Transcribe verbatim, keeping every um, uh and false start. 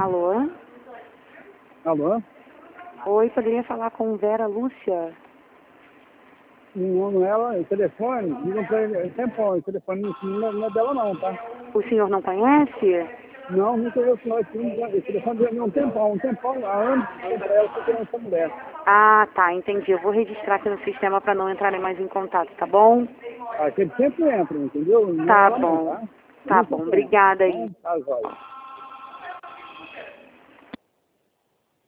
Alô? Alô? Oi, poderia falar com Vera Lúcia? Não, não é ela, o telefone, ligam pra ele, é tempão, o telefone não, não é dela não, tá? O senhor não conhece? Não, não conheço não, esse telefone dele não um tempão, um tempão, há anos, ligam pra ela procurando essa mulher. Ah, tá, entendi. Eu vou registrar aqui no sistema para não entrarem mais em contato, tá bom? Ah, que ele sempre entra, entendeu? Não é Tá ela não, bom. tá? Tá Ele bom, sempre entra, obrigada tá? aí. Tá, jóia.